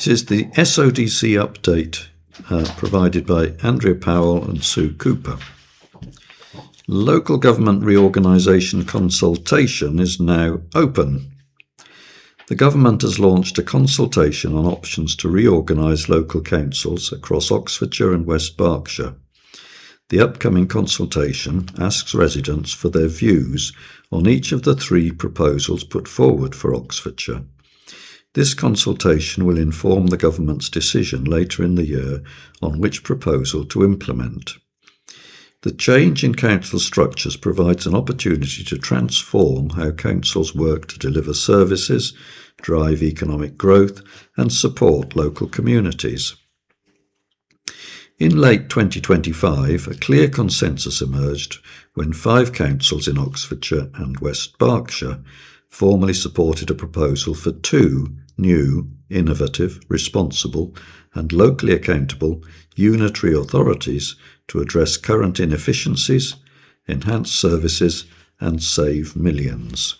This is the SODC update provided by Andrea Powell and Sue Cooper. Local government reorganisation consultation is now open. The government has launched a consultation on options to reorganise local councils across Oxfordshire and West Berkshire. The upcoming consultation asks residents for their views on each of the three proposals put forward for Oxfordshire. This consultation will inform the government's decision later in the year on which proposal to implement. The change in council structures provides an opportunity to transform how councils work to deliver services, drive economic growth, and support local communities. In late 2025, a clear consensus emerged when 5 councils in Oxfordshire and West Berkshire formally supported a proposal for 2 new, innovative, responsible and locally accountable unitary authorities to address current inefficiencies, enhance services and save millions.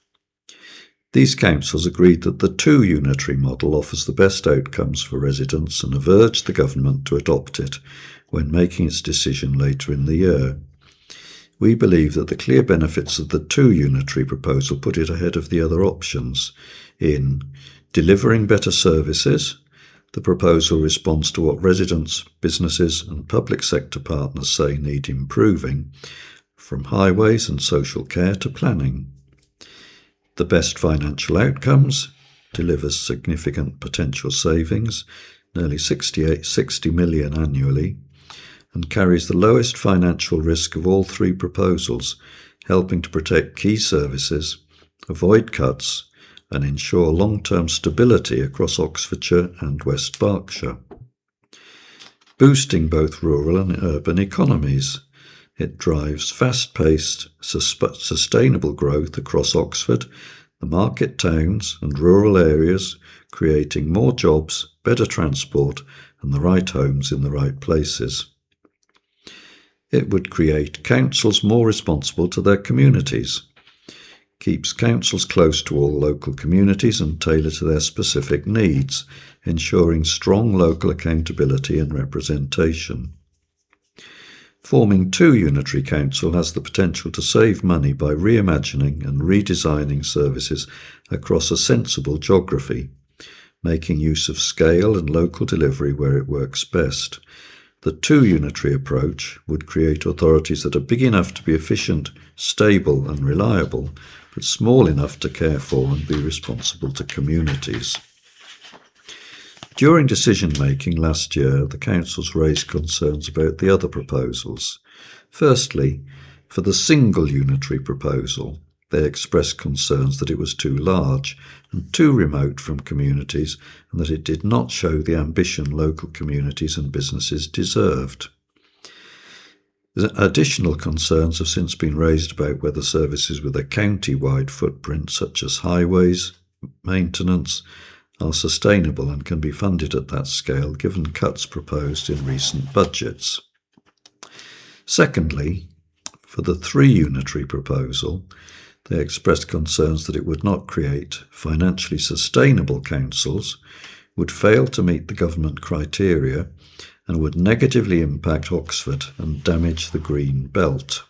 These councils agreed that the 2 unitary model offers the best outcomes for residents and have urged the government to adopt it when making its decision later in the year. We believe that the clear benefits of the 2 unitary proposal put it ahead of the other options in delivering better services. The proposal responds to what residents, businesses and public sector partners say need improving, from highways and social care to planning. The best financial outcomes, delivers significant potential savings, nearly 60 million annually, and carries the lowest financial risk of all 3 proposals, helping to protect key services, avoid cuts, and ensure long-term stability across Oxfordshire and West Berkshire. Boosting both rural and urban economies, it drives fast-paced, sustainable growth across Oxford, the market towns and rural areas, creating more jobs, better transport and the right homes in the right places. It would create councils more responsible to their communities, keeps councils close to all local communities and tailored to their specific needs, ensuring strong local accountability and representation. Forming 2 unitary council has the potential to save money by reimagining and redesigning services across a sensible geography, making use of scale and local delivery where it works best. The 2 unitary approach would create authorities that are big enough to be efficient, stable and reliable, but small enough to care for and be responsible to communities. During decision-making last year, the councils raised concerns about the other proposals. Firstly, for the single unitary proposal, they expressed concerns that it was too large and too remote from communities and that it did not show the ambition local communities and businesses deserved. Additional concerns have since been raised about whether services with a county-wide footprint, such as highways, maintenance, are sustainable and can be funded at that scale, given cuts proposed in recent budgets. Secondly, for the 3 unitary proposal, they expressed concerns that it would not create financially sustainable councils, would fail to meet the government criteria, and would negatively impact Oxford and damage the green belt.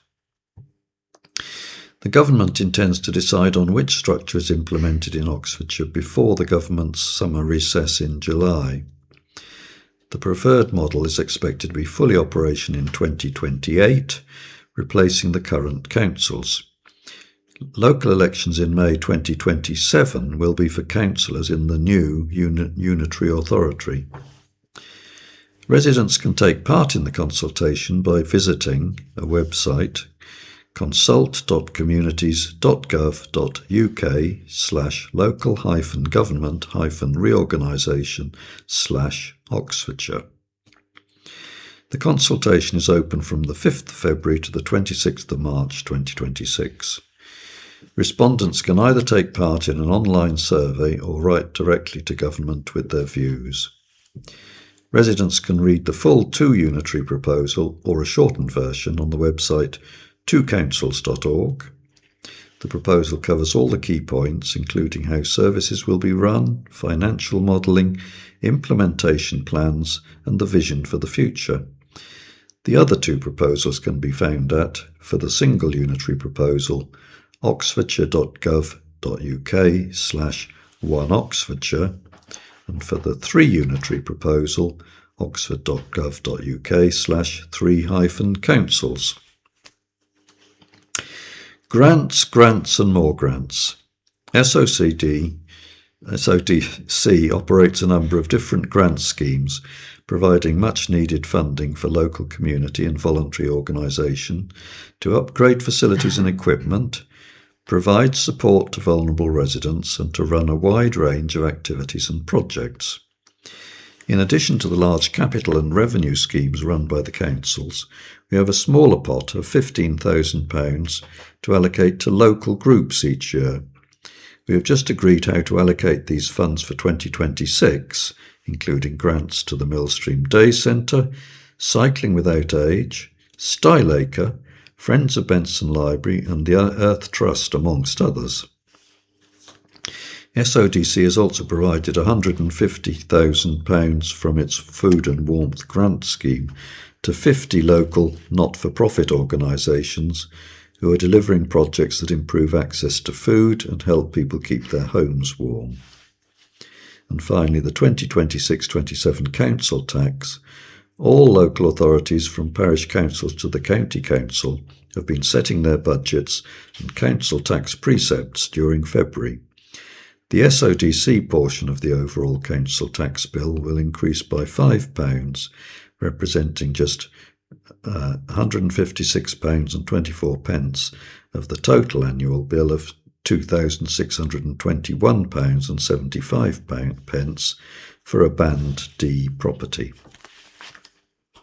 The government intends to decide on which structure is implemented in Oxfordshire before the government's summer recess in July. The preferred model is expected to be fully operational in 2028, replacing the current councils. Local elections in May 2027 will be for councillors in the new unitary authority. Residents can take part in the consultation by visiting a website, consult.communities.gov.uk/local-government-reorganisation/Oxfordshire. The consultation is open from the 5th of February to the 26th of March 2026. Respondents can either take part in an online survey or write directly to government with their views. Residents can read the full 2 unitary proposal or a shortened version on the website twocouncils.org. The proposal covers all the key points, including how services will be run, financial modelling, implementation plans, and the vision for the future. The other two proposals can be found at, for the single unitary proposal, oxfordshire.gov.uk/oneoxfordshire, and for the three unitary proposal, oxford.gov.uk/3-councils. Grants, grants and more grants. SODC operates a number of different grant schemes, providing much needed funding for local community and voluntary organisation to upgrade facilities and equipment, provide support to vulnerable residents, and to run a wide range of activities and projects. In addition to the large capital and revenue schemes run by the councils, we have a smaller pot of £15,000 to allocate to local groups each year. We have just agreed how to allocate these funds for 2026, including grants to the Millstream Day Centre, Cycling Without Age, Styleacre, Friends of Benson Library and the Earth Trust, amongst others. SODC has also provided £150,000 from its Food and Warmth Grant Scheme to 50 local not-for-profit organisations who are delivering projects that improve access to food and help people keep their homes warm. And finally, the 2026-27 council tax. All local authorities, from parish councils to the county council, have been setting their budgets and council tax precepts during February. The SODC portion of the overall council tax bill will increase by £5, representing just £156.24 of the total annual bill of £2,621.75 for a Band D property.